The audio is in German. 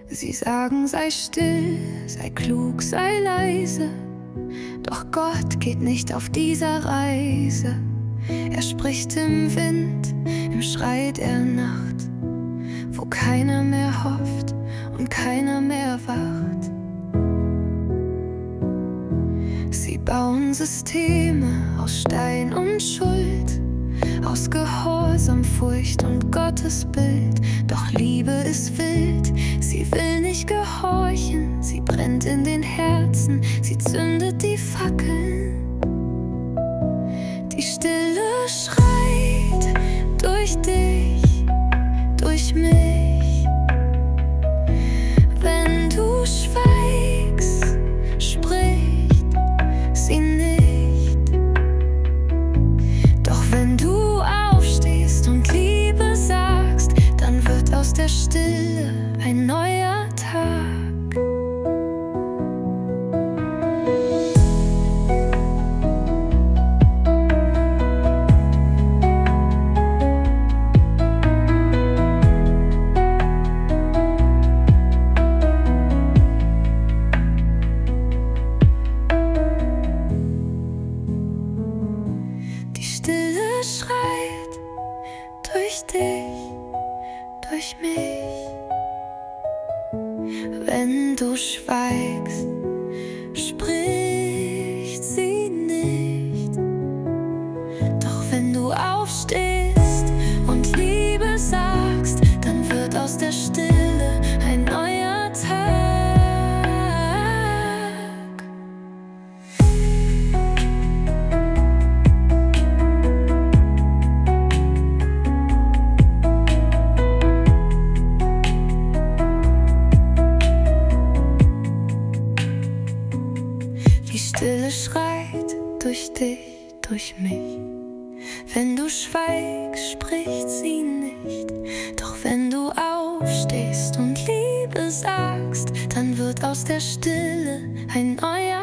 Sie sagen, sei still, sei klug, sei leise. Doch Gott geht nicht auf dieser Reise. Er spricht im Wind, im Schrei der Nacht, wo keiner mehr hofft und keiner mehr wacht. Sie bauen Systeme aus Stein und Schuld, aus Gehorsam, Furcht und Gottesbild. Doch Liebe ist wild, sie will nicht gehorchen. Sie brennt in den Herzen, sie zündet die Fackeln. Die Stille schreit durch dich, durch mich. Wenn du schweigst, spricht sie nicht. Doch wenn du aufstehst und Liebe sagst, dann wird aus der Stille ein neuer Tag. Die Stille schreit durch dich, durch mich. Wenn du schweigst, spricht sie nicht. Doch wenn du aufstehst und Liebe sagst, dann wird aus der Stille ein neuer Tag. Die Stille schreit durch dich, durch mich. Wenn du schweigst, spricht sie nicht. Doch wenn du aufstehst und Liebe sagst, dann wird aus der Stille ein neuer